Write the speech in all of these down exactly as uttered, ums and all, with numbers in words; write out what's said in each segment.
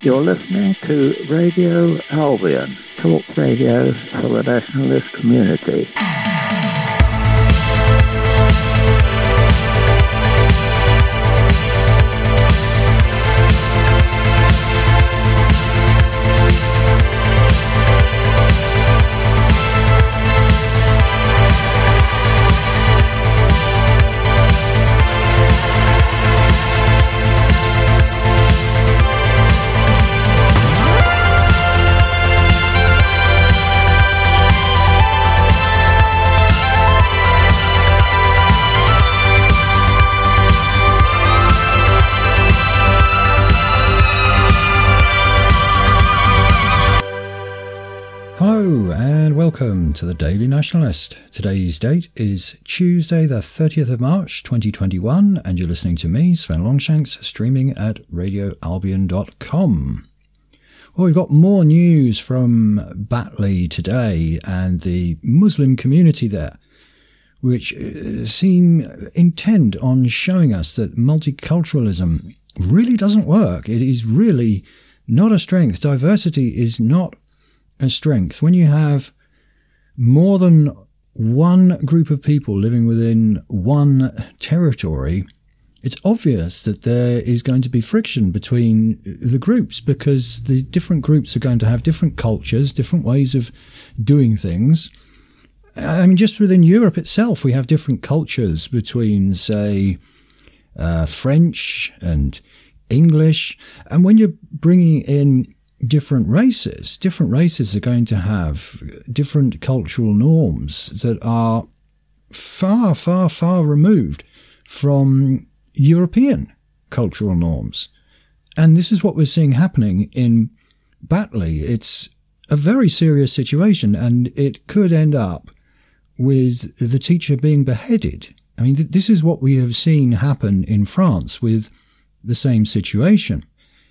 You're listening to Radio Albion, talk radio for the nationalist community. Welcome to the Daily Nationalist. Today's date is Tuesday the thirtieth of March twenty twenty-one, and you're listening to me, Sven Longshanks, streaming at radio albion dot com. Well, we've got more news from Batley today and the Muslim community there, which seem intent on showing us that multiculturalism really doesn't work. It is really not a strength. Diversity is not a strength. When you have more than one group of people living within one territory, it's obvious that there is going to be friction between the groups, because the different groups are going to have different cultures, different ways of doing things. I mean, just within Europe itself, we have different cultures between, say, uh, French and English. And when you're bringing in different races, different races are going to have different cultural norms that are far, far, far removed from European cultural norms. And this is what we're seeing happening in Batley. It's a very serious situation, and it could end up with the teacher being beheaded. I mean, th- this is what we have seen happen in France with the same situation.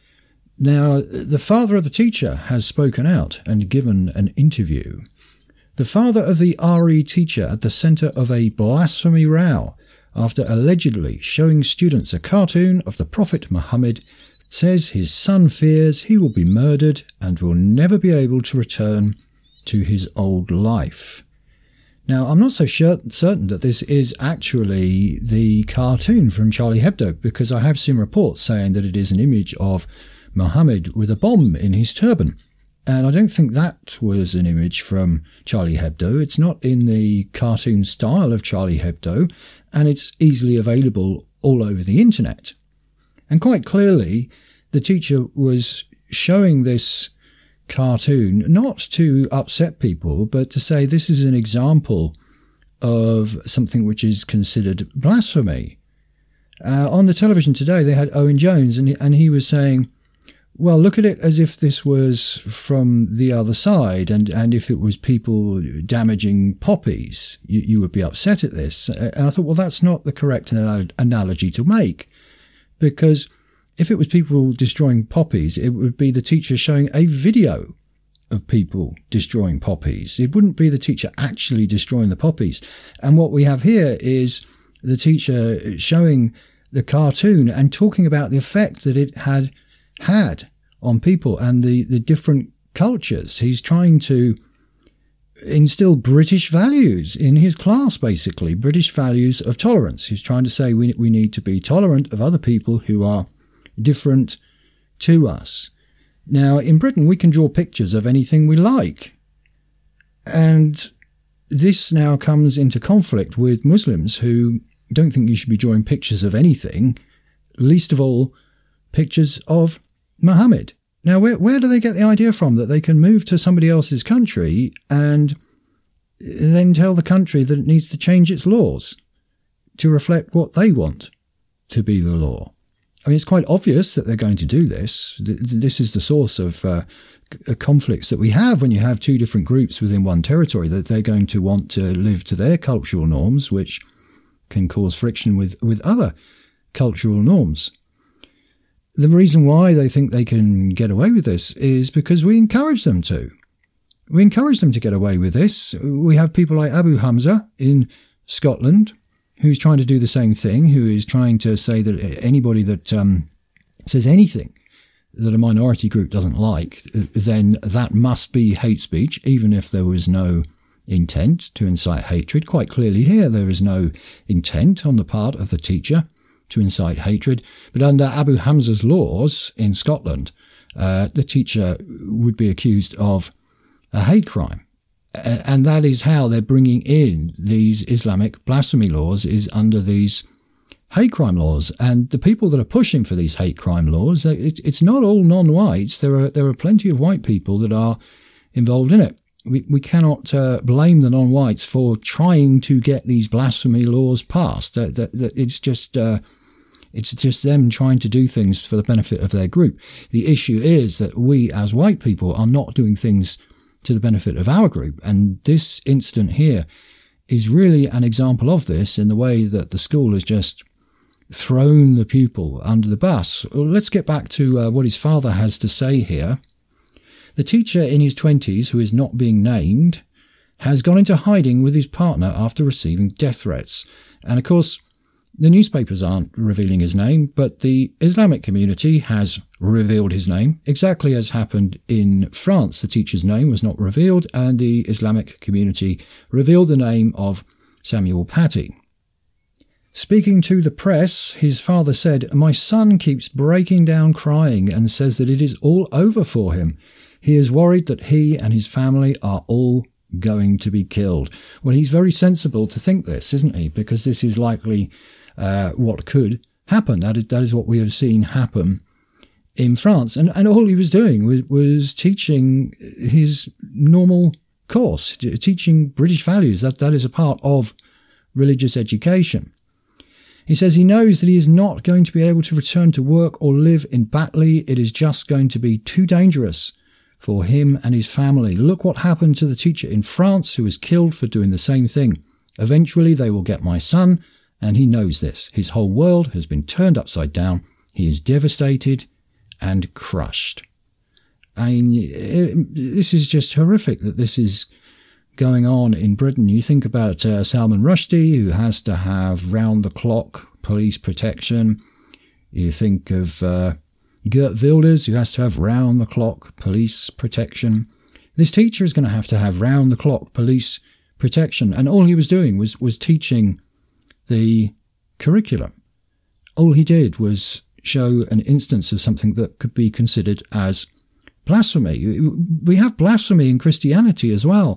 Now, the father of the teacher has spoken out and given an interview. The father of the R E teacher at the centre of a blasphemy row after allegedly showing students a cartoon of the Prophet Muhammad says his son fears he will be murdered and will never be able to return to his old life. Now, I'm not so sure, certain that this is actually the cartoon from Charlie Hebdo, because I have seen reports saying that it is an image of Muhammad with a bomb in his turban. And I don't think that was an image from Charlie Hebdo. It's not in the cartoon style of Charlie Hebdo, and it's easily available all over the internet. And quite clearly, the teacher was showing this cartoon not to upset people, but to say this is an example of something which is considered blasphemy. Uh, on the television today, they had Owen Jones, and he, and he was saying, well, look at it as if this was from the other side, and, and if it was people damaging poppies, you, you would be upset at this. And I thought, well, that's not the correct analogy to make, because if it was people destroying poppies, it would be the teacher showing a video of people destroying poppies. It wouldn't be the teacher actually destroying the poppies. And what we have here is the teacher showing the cartoon and talking about the effect that it had had on people and the, the different cultures. He's trying to instill British values in his class, basically, British values of tolerance. He's trying to say we, we need to be tolerant of other people who are different to us. Now, in Britain, we can draw pictures of anything we like. And this now comes into conflict with Muslims who don't think you should be drawing pictures of anything, least of all pictures of Muhammad. Now, where, where do they get the idea from that they can move to somebody else's country and then tell the country that it needs to change its laws to reflect what they want to be the law? I mean, it's quite obvious that they're going to do this. This is the source of uh, conflicts that we have when you have two different groups within one territory, that they're going to want to live to their cultural norms, which can cause friction with, with other cultural norms. The reason why they think they can get away with this is because we encourage them to. We encourage them to get away with this. We have people like Abu Hamza in Scotland, who's trying to do the same thing, who is trying to say that anybody that um, says anything that a minority group doesn't like, then that must be hate speech, even if there was no intent to incite hatred. Quite clearly here, there is no intent on the part of the teacher to incite hatred. But under Abu Hamza's laws in Scotland, uh, the teacher would be accused of a hate crime. And that is how they're bringing in these Islamic blasphemy laws, is under these hate crime laws. And the people that are pushing for these hate crime laws, it, it's not all non-whites. There are there are plenty of white people that are involved in it. We we cannot uh, blame the non-whites for trying to get these blasphemy laws passed. That, that, that it's just uh, it's just them trying to do things for the benefit of their group. The issue is that we as white people are not doing things to the benefit of our group. And this incident here is really an example of this, in the way that the school has just thrown the pupil under the bus. Well, let's get back to uh, what his father has to say here. The teacher in his twenties, who is not being named, has gone into hiding with his partner after receiving death threats. And of course, the newspapers aren't revealing his name, but the Islamic community has revealed his name, exactly as happened in France. The teacher's name was not revealed, and the Islamic community revealed the name of Samuel Paty. Speaking to the press, his father said, "My son keeps breaking down crying and says that it is all over for him. He is worried that he and his family are all going to be killed." Well, he's very sensible to think this, isn't he? Because this is likely uh, what could happen. That is, that is what we have seen happen in France. And, and all he was doing was, was teaching his normal course, teaching British values. That, that is a part of religious education. He says he knows that he is not going to be able to return to work or live in Batley. It is just going to be too dangerous for him and his family. Look what happened to the teacher in France who was killed for doing the same thing. Eventually they will get my son, and he knows this. His whole world has been turned upside down. He is devastated and crushed. I mean, it, this is just horrific that this is going on in Britain. You think about uh, Salman Rushdie, who has to have round-the-clock police protection. You think of uh, Geert Wilders, who has to have round-the-clock police protection. This teacher is going to have to have round-the-clock police protection. And all he was doing was, was teaching the curriculum. All he did was show an instance of something that could be considered as blasphemy. We have blasphemy in Christianity as well.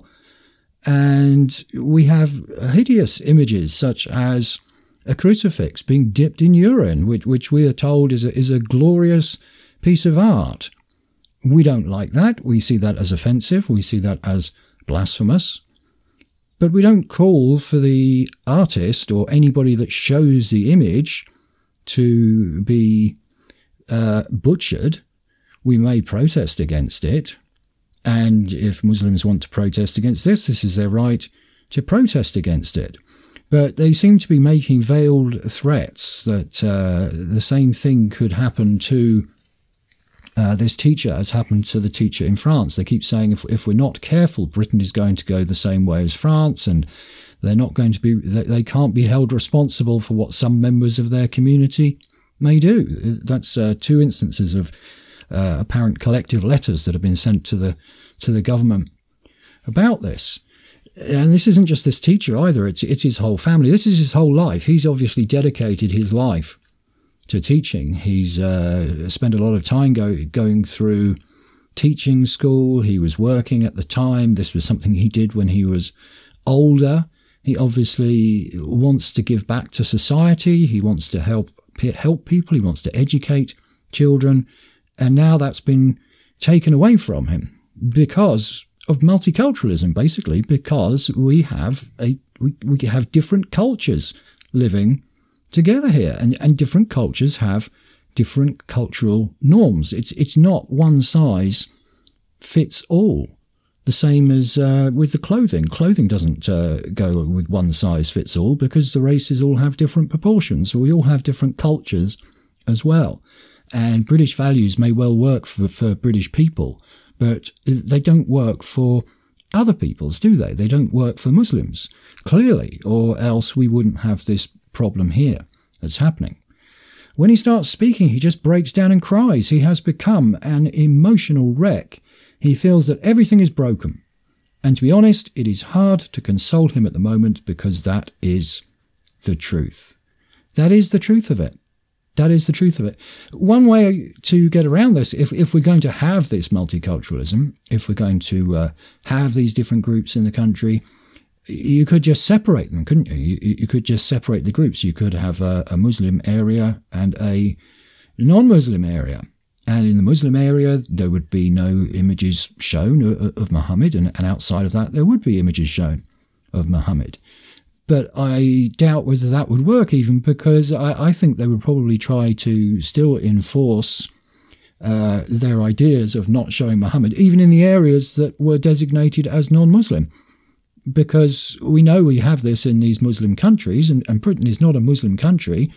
And we have hideous images such as a crucifix being dipped in urine, which, which we are told is a, is a glorious piece of art. We don't like that. We see that as offensive. We see that as blasphemous. But we don't call for the artist or anybody that shows the image to be uh, butchered. We may protest against it. And if Muslims want to protest against this, this is their right to protest against it. But they seem to be making veiled threats that uh, the same thing could happen to uh, this teacher as happened to the teacher in France. They keep saying if, if we're not careful, Britain is going to go the same way as France, and they're not going to be, they can't be held responsible for what some members of their community may do. That's uh, two instances of uh, apparent collective letters that have been sent to the to the government about this. And this isn't just this teacher either, it's it's his whole family. This is his whole life. He's obviously dedicated his life to teaching. He's uh, spent a lot of time go, going through teaching school. He was working at the time. This was something he did when he was older. He obviously wants to give back to society. He wants to help help people. He wants to educate children. And now that's been taken away from him because of multiculturalism, basically, because we have a we, we have different cultures living together here, and, and different cultures have different cultural norms. It's it's not one size fits all. The same as uh, with the clothing. Clothing doesn't uh, go with one size fits all because the races all have different proportions. So we all have different cultures as well. And British values may well work for, for British people, but they don't work for other peoples, do they? They don't work for Muslims, clearly, or else we wouldn't have this problem here that's happening. When he starts speaking, he just breaks down and cries. He has become an emotional wreck. He feels that everything is broken. And to be honest, it is hard to console him at the moment because that is the truth. That is the truth of it. That is the truth of it. One way to get around this, if, if we're going to have this multiculturalism, if we're going to uh, have these different groups in the country, you could just separate them, couldn't you? You, you could just separate the groups. You could have a, a Muslim area and a non-Muslim area. And in the Muslim area, there would be no images shown of, of Muhammad, and, and outside of that, there would be images shown of Muhammad. But I doubt whether that would work even, because I, I think they would probably try to still enforce uh, their ideas of not showing Muhammad, even in the areas that were designated as non-Muslim. Because we know we have this in these Muslim countries, and, and Britain is not a Muslim country.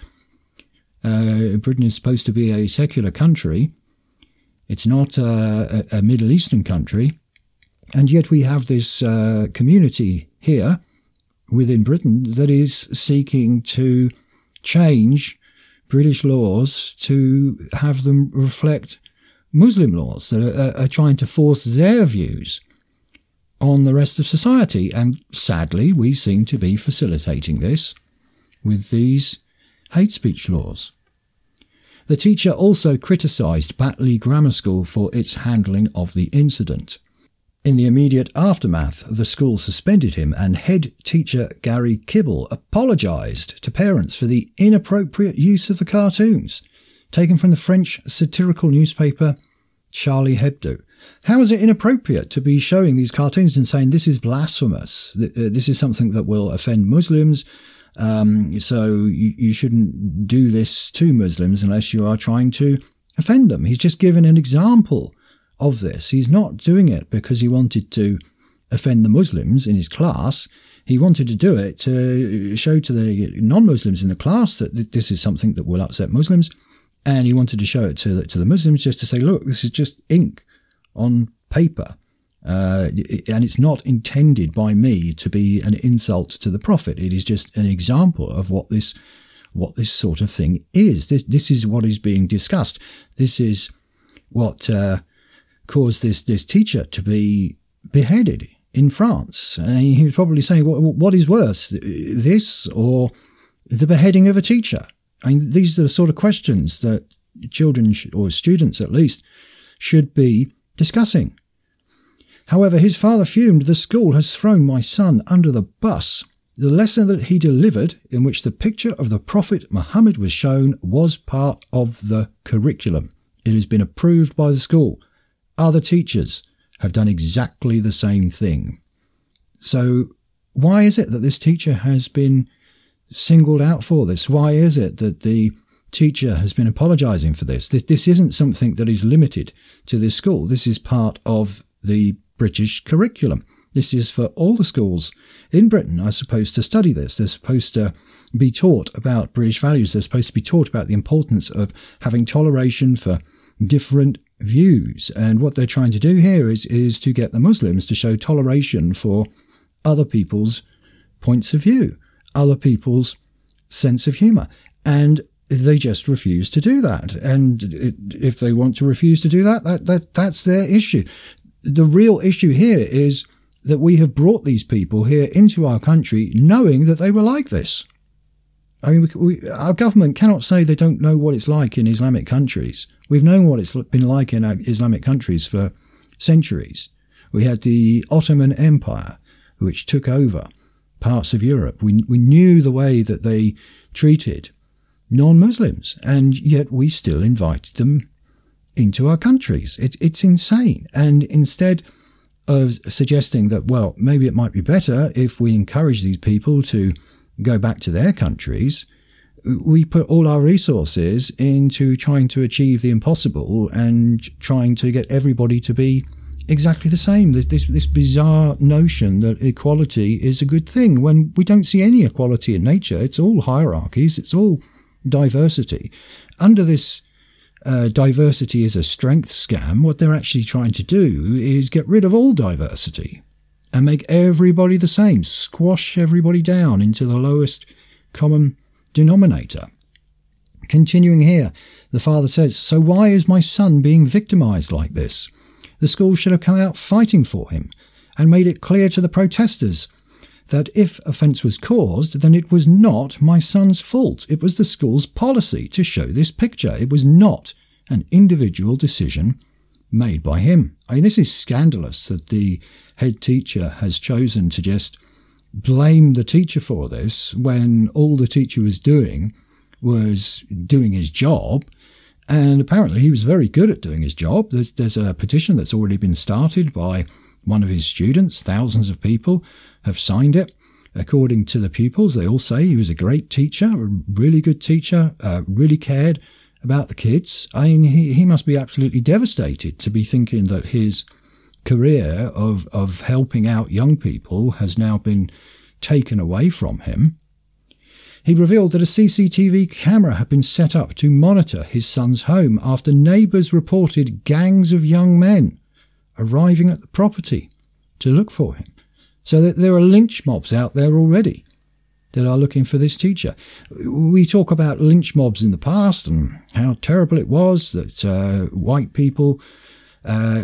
Uh, Britain is supposed to be a secular country. It's not uh, a, a Middle Eastern country. And yet we have this uh, community here within Britain that is seeking to change British laws to have them reflect Muslim laws, that are, are trying to force their views on the rest of society. And sadly, we seem to be facilitating this with these hate speech laws. The teacher also criticised Batley Grammar School for its handling of the incident. In the immediate aftermath, the school suspended him, and head teacher Gary Kibble apologised to parents for the inappropriate use of the cartoons, taken from the French satirical newspaper Charlie Hebdo. How is it inappropriate to be showing these cartoons and saying this is blasphemous, this is something that will offend Muslims, um, so you, you shouldn't do this to Muslims unless you are trying to offend them? He's just given an example of this. He's not doing it because he wanted to offend the Muslims in his class. He wanted to do it to show to the non-Muslims in the class that this is something that will upset Muslims, and he wanted to show it to the, to the Muslims just to say, look, this is just ink on paper, uh, and it's not intended by me to be an insult to the Prophet. It is just an example of what this what this sort of thing is. This this is what is being discussed. This is what uh, caused this this teacher to be beheaded in France. And he was probably saying, what, what is worse, this or the beheading of a teacher? I mean, these are the sort of questions that children, or students at least, should be discussing. However, his father fumed, "The school has thrown my son under the bus. The lesson that he delivered, in which the picture of the Prophet Muhammad was shown, was part of the curriculum. It has been approved by the school. Other teachers have done exactly the same thing." So why is it that this teacher has been singled out for this? Why is it that the teacher has been apologising for this? This, this isn't something that is limited to this school. This is part of the British curriculum. This is for all the schools in Britain are supposed to study this. They're supposed to be taught about British values. They're supposed to be taught about the importance of having toleration for different views. And what they're trying to do here is, is to get the Muslims to show toleration for other people's points of view, other people's sense of humour. And they just refuse to do that. And if they want to refuse to do that, that, that that's their issue. The real issue here is that we have brought these people here into our country knowing that they were like this. I mean, we, we, our government cannot say they don't know what it's like in Islamic countries. We've known what it's been like in Islamic countries for centuries. We had the Ottoman Empire, which took over parts of Europe. We, we knew the way that they treated non-Muslims, and yet we still invited them into our countries. It, it's insane. And instead of suggesting that, well, maybe it might be better if we encourage these people to go back to their countries, we put all our resources into trying to achieve the impossible and trying to get everybody to be exactly the same. This, this, this bizarre notion that equality is a good thing when we don't see any equality in nature. It's all hierarchies. It's all diversity. Under this uh, diversity is a strength scam, what they're actually trying to do is get rid of all diversity and make everybody the same, squash everybody down into the lowest common denominator. Continuing here, the father says, "So why is my son being victimised like this? The school should have come out fighting for him and made it clear to the protesters that if offence was caused, then it was not my son's fault. It was the school's policy to show this picture. It was not an individual decision made by him." I mean, this is scandalous that the head teacher has chosen to just blame the teacher for this when all the teacher was doing was doing his job. And apparently he was very good at doing his job. There's, there's a petition that's already been started by one of his students. Thousands of people have signed it. According to the pupils, they all say he was a great teacher, a really good teacher, uh, really cared about the kids. I mean, he, he must be absolutely devastated to be thinking that his career of, of helping out young people has now been taken away from him. He revealed that a C C T V camera had been set up to monitor his son's home after neighbours reported gangs of young men arriving at the property to look for him. So that there are lynch mobs out there already that are looking for this teacher. We talk about lynch mobs in the past and how terrible it was that uh, white people uh,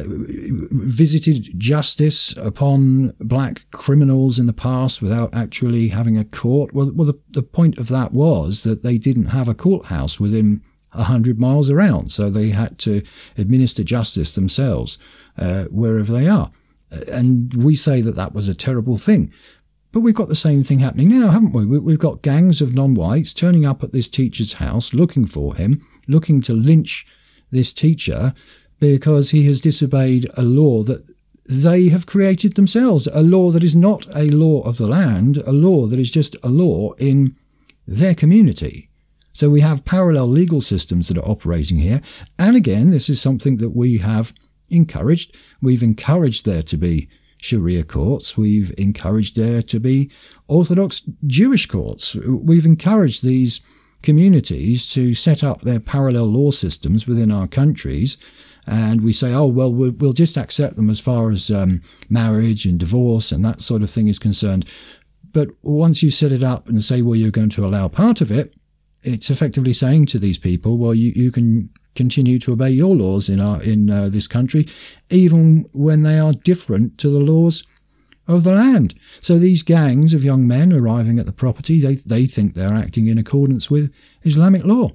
visited justice upon black criminals in the past without actually having a court. Well, well the, the point of that was that they didn't have a courthouse within a hundred miles around, so they had to administer justice themselves uh, wherever they are. And we say that that was a terrible thing. But we've got the same thing happening now, haven't we? We've got gangs of non-whites turning up at this teacher's house, looking for him, looking to lynch this teacher because he has disobeyed a law that they have created themselves, a law that is not a law of the land, a law that is just a law in their community. So we have parallel legal systems that are operating here. And again, this is something that we have encouraged. We've encouraged there to be Sharia courts. We've encouraged there to be Orthodox Jewish courts. We've encouraged these communities to set up their parallel law systems within our countries. And we say, oh, well, we'll just accept them as far as um, marriage and divorce and that sort of thing is concerned. But once you set it up and say, well, you're going to allow part of it, it's effectively saying to these people, well, you, you can continue to obey your laws in our in uh, this country, even when they are different to the laws of the land. So these gangs of young men arriving at the property, they they think they're acting in accordance with Islamic law,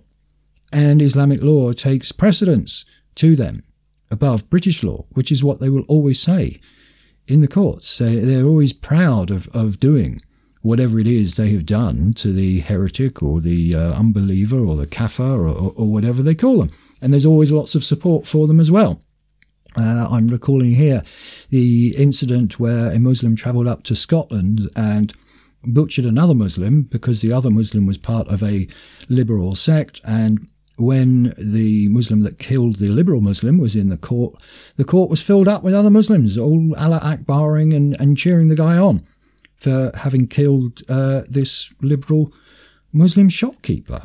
and Islamic law takes precedence to them above British law, which is what they will always say in the courts. They, they're always proud of of doing whatever it is they have done to the heretic or the uh, unbeliever or the kafir or, or, or whatever they call them. And there's always lots of support for them as well. Uh, I'm recalling here the incident where a Muslim travelled up to Scotland and butchered another Muslim because the other Muslim was part of a liberal sect. And when the Muslim that killed the liberal Muslim was in the court, the court was filled up with other Muslims, all Allah Akbaring and, and cheering the guy on for having killed uh, this liberal Muslim shopkeeper.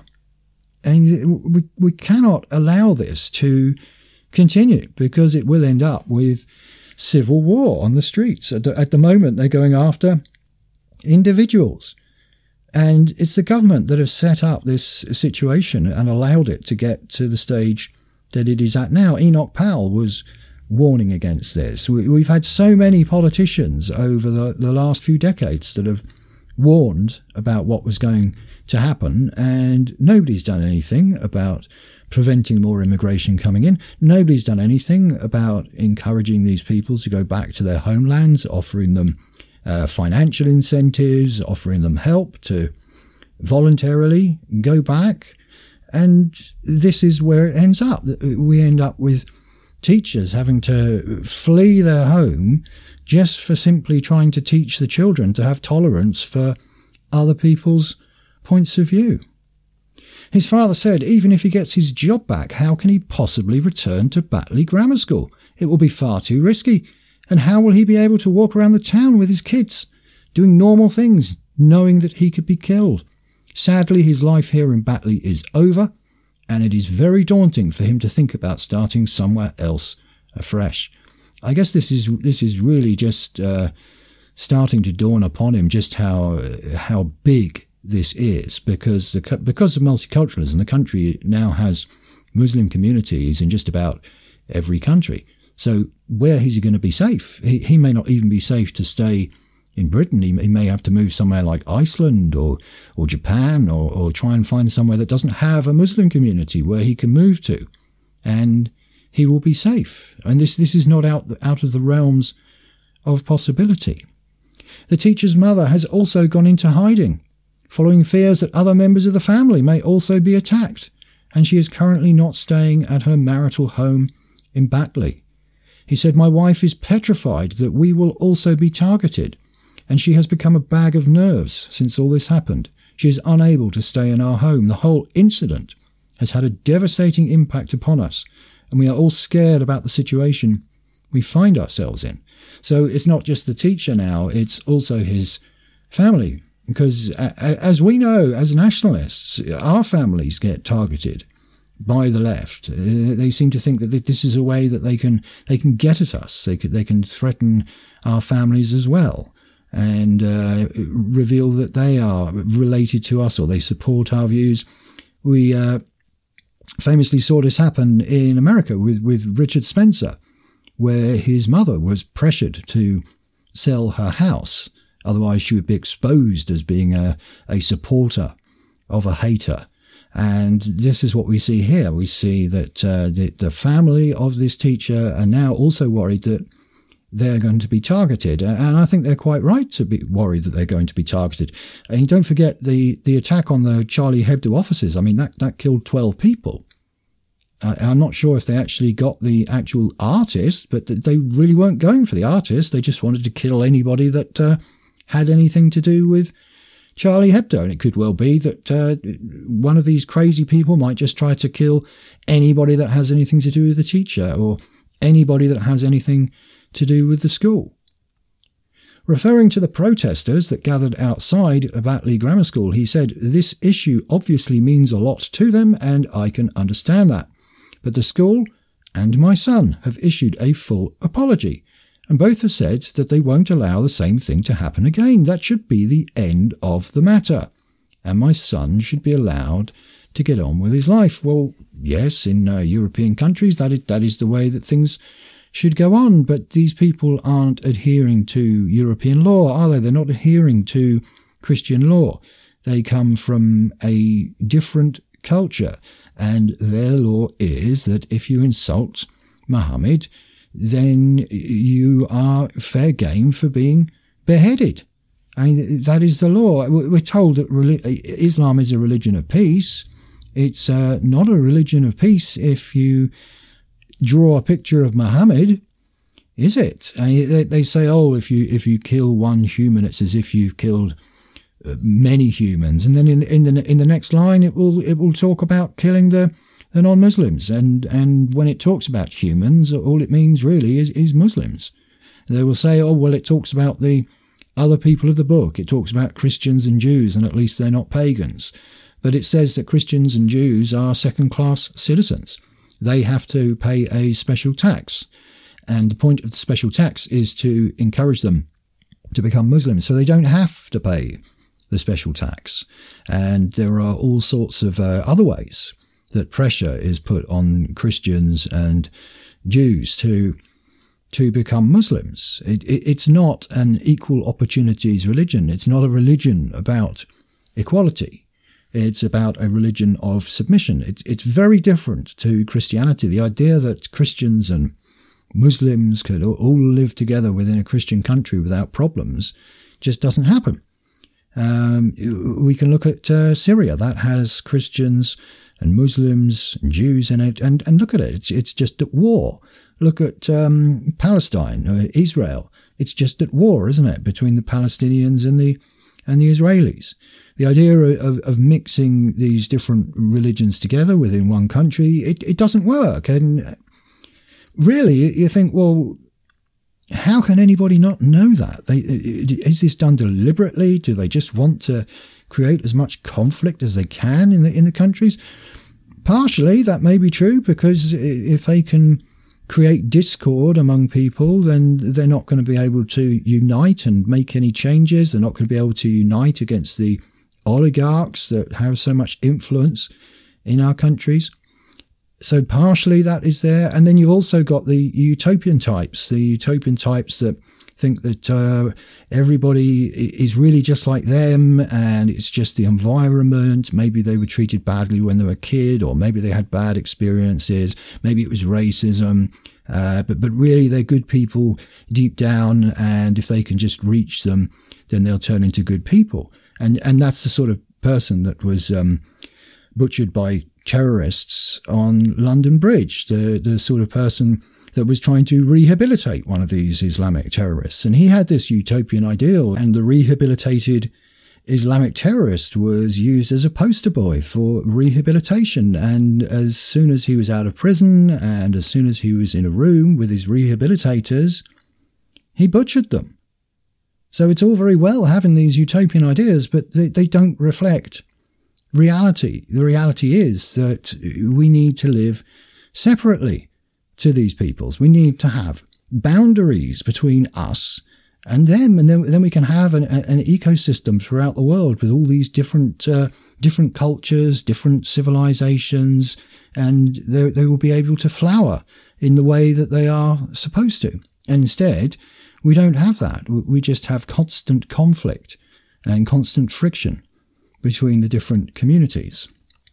And we, we cannot allow this to continue because it will end up with civil war on the streets. At the, at the moment, they're going after individuals. And it's the government that have set up this situation and allowed it to get to the stage that it is at now. Enoch Powell was warning against this. We, we've had so many politicians over the, the last few decades that have warned about what was going to happen, and nobody's done anything about preventing more immigration coming in. Nobody's done anything about encouraging these people to go back to their homelands, offering them uh, financial incentives, offering them help to voluntarily go back. And this is where it ends up. We end up with teachers having to flee their home just for simply trying to teach the children to have tolerance for other people's points of view. His father said even if he gets his job back, how can he possibly return to Batley Grammar School? It will be far too risky. And how will he be able to walk around the town with his kids, doing normal things, knowing that he could be killed? Sadly, his life here in Batley is over, and it is very daunting for him to think about starting somewhere else afresh. I guess this is this is really just uh, starting to dawn upon him just how how big this is, because the, because of multiculturalism, the country now has Muslim communities in just about every country. So where is he going to be safe? He, he may not even be safe to stay in Britain. He, he may have to move somewhere like Iceland or or Japan, or, or try and find somewhere that doesn't have a Muslim community where he can move to, and he will be safe. And this this is not out out of the realms of possibility. The teacher's mother has also gone into hiding, following fears that other members of the family may also be attacked, and she is currently not staying at her marital home in Batley. He said, "My wife is petrified that we will also be targeted, and she has become a bag of nerves since all this happened. She is unable to stay in our home. The whole incident has had a devastating impact upon us, and we are all scared about the situation we find ourselves in." So it's not just the teacher now, it's also his family. Because as we know, as nationalists, our families get targeted by the left. They seem to think that this is a way that they can they can get at us. They can, they can threaten our families as well, and uh, reveal that they are related to us or they support our views. We uh, famously saw this happen in America with, with Richard Spencer, where his mother was pressured to sell her house. Otherwise, she would be exposed as being a, a supporter of a hater. And this is what we see here. We see that uh, the, the family of this teacher are now also worried that they're going to be targeted. And I think they're quite right to be worried that they're going to be targeted. And don't forget the, the attack on the Charlie Hebdo offices. I mean, that, that killed twelve people. I'm not sure if they actually got the actual artist, but they really weren't going for the artist. They just wanted to kill anybody that uh, had anything to do with Charlie Hebdo. And it could well be that uh, one of these crazy people might just try to kill anybody that has anything to do with the teacher, or anybody that has anything to do with the school. Referring to the protesters that gathered outside Batley Grammar School, he said, "This issue obviously means a lot to them, and I can understand that. But the school and my son have issued a full apology, and both have said that they won't allow the same thing to happen again. That should be the end of the matter, and my son should be allowed to get on with his life." Well, yes, in uh, European countries, that is, that is the way that things should go on, but these people aren't adhering to European law, are they? They're not adhering to Christian law. They come from a different culture, and their law is that if you insult Muhammad, then you are fair game for being beheaded. I mean, that is the law. We're told that Islam is a religion of peace. It's uh, not a religion of peace if you draw a picture of Muhammad, is it? I mean, they, they say, oh, if you if you kill one human, it's as if you've killed many humans, and then in in the in the next line it will it will talk about killing the, the non-Muslims, and and when it talks about humans, all it means really is is Muslims. They will say, oh well, it talks about the other people of the book. It talks about Christians and Jews, and at least they're not pagans. But it says that Christians and Jews are second-class citizens. They have to pay a special tax, and the point of the special tax is to encourage them to become Muslims, so they don't have to pay the special tax. And there are all sorts of uh, other ways that pressure is put on Christians and Jews to to become Muslims. It, it, it's not an equal opportunities religion. It's not a religion about equality. It's about a religion of submission. It's, it's very different to Christianity. The idea that Christians and Muslims could all live together within a Christian country without problems just doesn't happen. Um, we can look at uh, Syria. That has Christians and Muslims and Jews in it, and, and look at it. It's, it's just at war. Look at um, Palestine, uh, Israel. It's just at war, isn't it, between the Palestinians and the and the Israelis. The idea of, of mixing these different religions together within one country, it, it doesn't work. And really, you think, well, how can anybody not know that? They, is this done deliberately? Do they just want to create as much conflict as they can in the in the countries? Partially, that may be true, because if they can create discord among people, then they're not going to be able to unite and make any changes. They're not going to be able to unite against the oligarchs that have so much influence in our countries. So partially that is there. And then you've also got the utopian types, the utopian types that think that uh, everybody is really just like them and it's just the environment. Maybe they were treated badly when they were a kid, or maybe they had bad experiences. Maybe it was racism. Uh, but, but really they're good people deep down. And if they can just reach them, then they'll turn into good people. And, and that's the sort of person that was um, butchered by terrorists on London Bridge, the, the sort of person that was trying to rehabilitate one of these Islamic terrorists. And he had this utopian ideal, and the rehabilitated Islamic terrorist was used as a poster boy for rehabilitation. And as soon as he was out of prison and as soon as he was in a room with his rehabilitators, he butchered them. So it's all very well having these utopian ideas, but they, they don't reflect reality. The reality is that we need to live separately to these peoples. We need to have boundaries between us and them, and then, then we can have an, an ecosystem throughout the world with all these different uh, different cultures, different civilizations, and they, they will be able to flower in the way that they are supposed to. And instead, we don't have that. We just have constant conflict and constant friction between the different communities.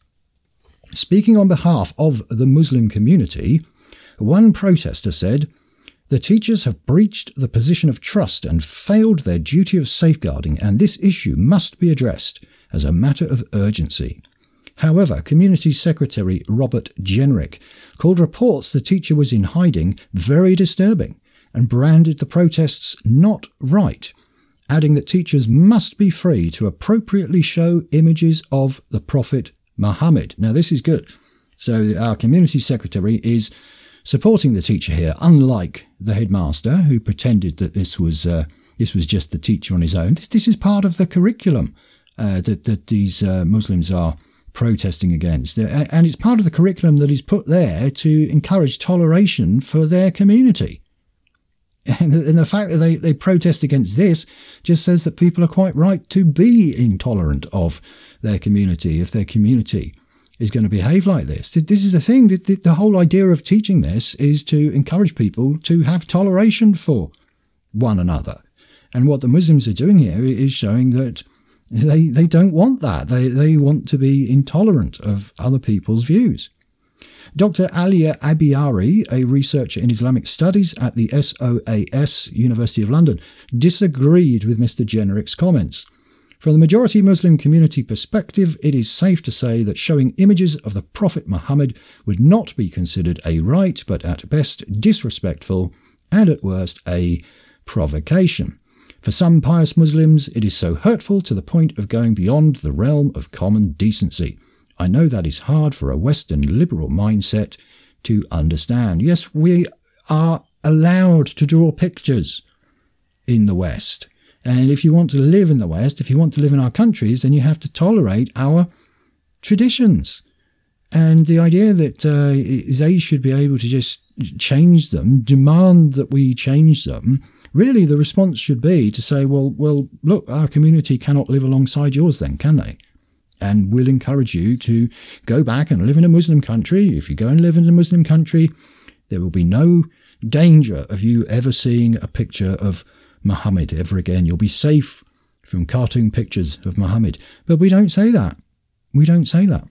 Speaking on behalf of the Muslim community, one protester said, "The teachers have breached the position of trust and failed their duty of safeguarding, and this issue must be addressed as a matter of urgency." However, Community Secretary Robert Jenrick called reports the teacher was in hiding very disturbing and branded the protests not right, adding that teachers must be free to appropriately show images of the Prophet Muhammad. Now, this is good. So our Community Secretary is supporting the teacher here, unlike the headmaster who pretended that this was uh, this was just the teacher on his own. This, this is part of the curriculum uh, that, that these uh, Muslims are protesting against. And it's part of the curriculum that is put there to encourage toleration for their community. And the, and the fact that they, they protest against this just says that people are quite right to be intolerant of their community if their community is going to behave like this. This is the thing. The, the whole idea of teaching this is to encourage people to have toleration for one another. And what the Muslims are doing here is showing that they, they don't want that. They, they want to be intolerant of other people's views. Doctor Alia Abiyari, a researcher in Islamic studies at the S O A S, University of London, disagreed with Mister Jenrick's comments. From the majority Muslim community perspective, it is safe to say that showing images of the Prophet Muhammad would not be considered a right, but at best disrespectful, and at worst a provocation. For some pious Muslims, it is so hurtful to the point of going beyond the realm of common decency. I know that is hard for a Western liberal mindset to understand. Yes, we are allowed to draw pictures in the West. And if you want to live in the West, if you want to live in our countries, then you have to tolerate our traditions. And the idea that uh, they should be able to just change them, demand that we change them, really the response should be to say, well, well, look, our community cannot live alongside yours then, can they? And we'll encourage you to go back and live in a Muslim country. If you go and live in a Muslim country, there will be no danger of you ever seeing a picture of Muhammad ever again. You'll be safe from cartoon pictures of Muhammad. But we don't say that. We don't say that.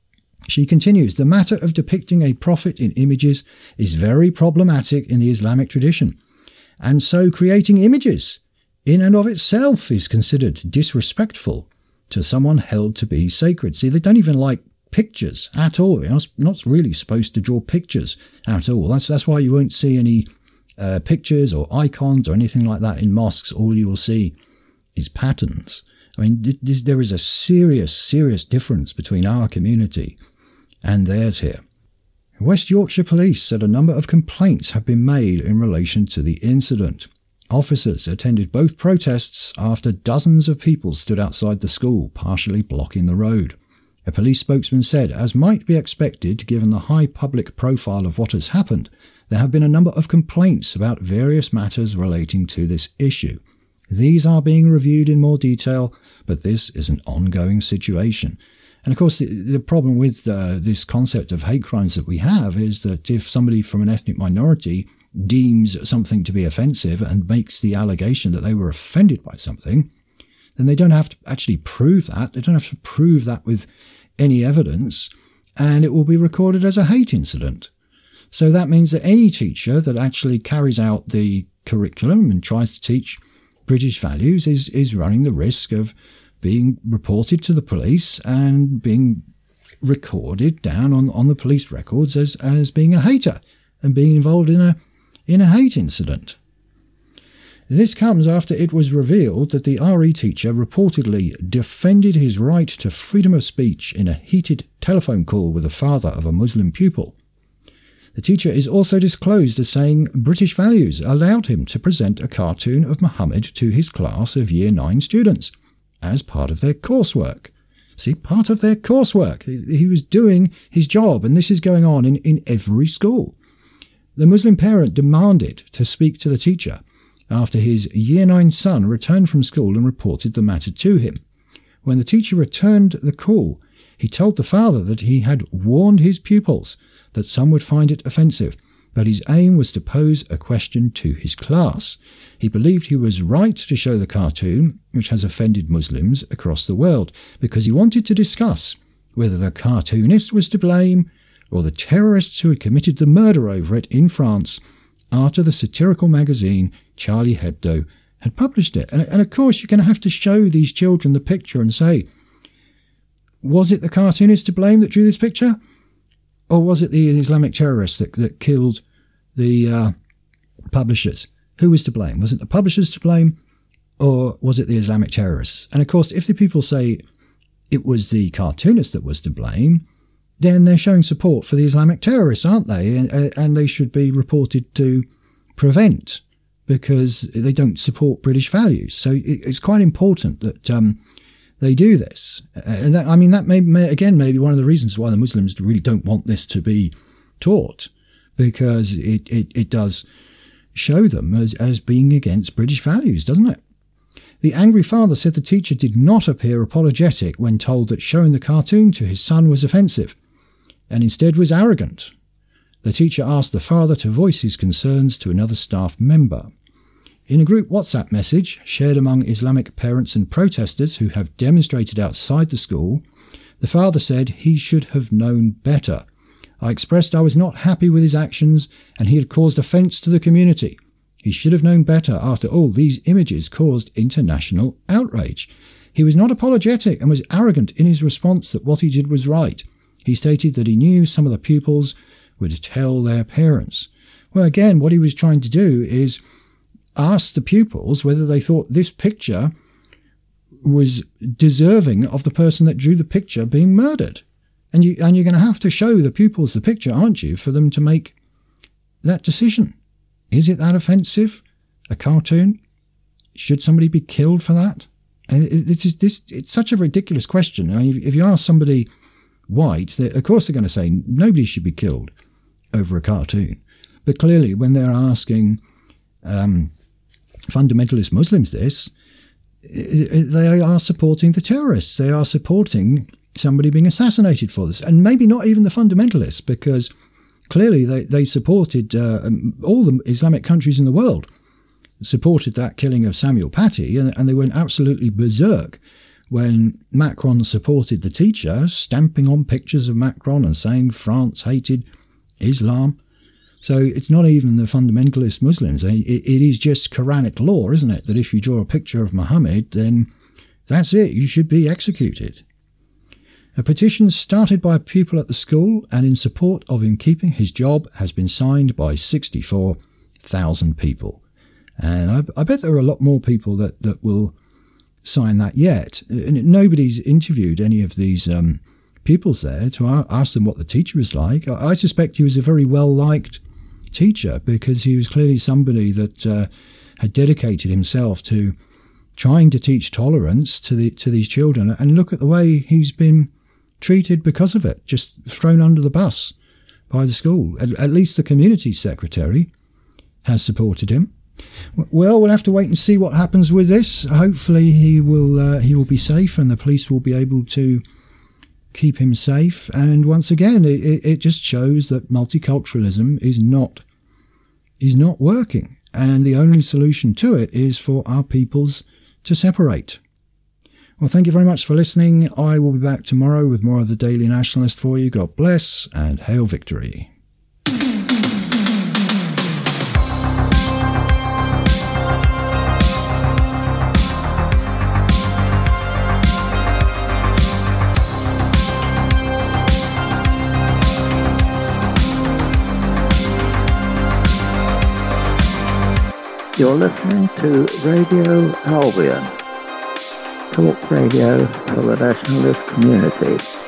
She continues, the matter of depicting a prophet in images is very problematic in the Islamic tradition. And so creating images in and of itself is considered disrespectful to someone held to be sacred. See, they don't even like pictures at all. You're not really supposed to draw pictures at all. That's, that's why you won't see any Uh, pictures or icons or anything like that in mosques. All you will see is patterns. I mean, this, there is a serious, serious difference between our community and theirs here. West Yorkshire Police said a number of complaints have been made in relation to the incident. Officers attended both protests after dozens of people stood outside the school, partially blocking the road. A police spokesman said, as might be expected given the high public profile of what has happened, there have been a number of complaints about various matters relating to this issue. These are being reviewed in more detail, but this is an ongoing situation. And of course, the, the problem with uh, this concept of hate crimes that we have is that if somebody from an ethnic minority deems something to be offensive and makes the allegation that they were offended by something, then they don't have to actually prove that. They don't have to prove that with any evidence, and it will be recorded as a hate incident. So that means that any teacher that actually carries out the curriculum and tries to teach British values is, is running the risk of being reported to the police and being recorded down on, on the police records as, as being a hater and being involved in a in a hate incident. This comes after it was revealed that the R E teacher reportedly defended his right to freedom of speech in a heated telephone call with the father of a Muslim pupil. The teacher is also disclosed as saying British values allowed him to present a cartoon of Muhammad to his class of Year nine students as part of their coursework. See, part of their coursework. He was doing his job, and this is going on in, in every school. The Muslim parent demanded to speak to the teacher after his Year nine son returned from school and reported the matter to him. When the teacher returned the call, he told the father that he had warned his pupils that some would find it offensive, but his aim was to pose a question to his class. He believed he was right to show the cartoon, which has offended Muslims across the world, because he wanted to discuss whether the cartoonist was to blame or the terrorists who had committed the murder over it in France after the satirical magazine Charlie Hebdo had published it. And, and of course, you're going to have to show these children the picture and say, was it the cartoonist to blame that drew this picture? Or was it the Islamic terrorists that, that killed the uh, publishers? Who was to blame? Was it the publishers to blame, or was it the Islamic terrorists? And of course, if the people say it was the cartoonist that was to blame, then they're showing support for the Islamic terrorists, aren't they? And, and they should be reported to prevent, because they don't support British values. So it's quite important that um, they do this. And that, I mean, that may, may, again, may be one of the reasons why the Muslims really don't want this to be taught, because it, it, it does show them as, as being against British values, doesn't it? The angry father said the teacher did not appear apologetic when told that showing the cartoon to his son was offensive, and instead was arrogant. The teacher asked the father to voice his concerns to another staff member. In a group WhatsApp message shared among Islamic parents and protesters who have demonstrated outside the school, the father said he should have known better. I expressed I was not happy with his actions and he had caused offence to the community. He should have known better after all these images caused international outrage. He was not apologetic and was arrogant in his response that what he did was right. He stated that he knew some of the pupils would tell their parents. Well, again, what he was trying to do is ask the pupils whether they thought this picture was deserving of the person that drew the picture being murdered. And, you, and you're going to have to show the pupils the picture, aren't you, for them to make that decision. Is it that offensive? A cartoon? Should somebody be killed for that? And it, it's, this, it's such a ridiculous question. I mean, if you ask somebody white, of course they're going to say nobody should be killed over a cartoon. But clearly, when they're asking um, fundamentalist Muslims this, they are supporting the terrorists. They are supporting somebody being assassinated for this. And maybe not even the fundamentalists, because clearly they, they supported, uh, all the Islamic countries in the world supported that killing of Samuel Paty, and, and they went absolutely berserk when Macron supported the teacher, stamping on pictures of Macron and saying France hated Islam. So it's not even the fundamentalist Muslims. It, it is just Quranic law, isn't it, that if you draw a picture of Muhammad, then that's it, you should be executed. A petition started by a pupil at the school and in support of him keeping his job has been signed by sixty-four thousand people. And I, I bet there are a lot more people that, that will sign that yet. And nobody's interviewed any of these um, pupils there to ask them what the teacher was like. I, I suspect he was a very well-liked teacher, because he was clearly somebody that uh, had dedicated himself to trying to teach tolerance to the to these children. And look at the way he's been treated because of it, just thrown under the bus by the school. At, at least the community secretary has supported him. Well, we'll have to wait and see what happens with this. Hopefully he will uh, he will be safe and the police will be able to keep him safe. And once again, it, it just shows that multiculturalism is not is not working. And the only solution to it is for our peoples to separate. Well, thank you very much for listening. I will be back tomorrow with more of the Daily Nationalist for you. God bless and hail victory. You're listening to Radio Albion, talk radio for the nationalist community.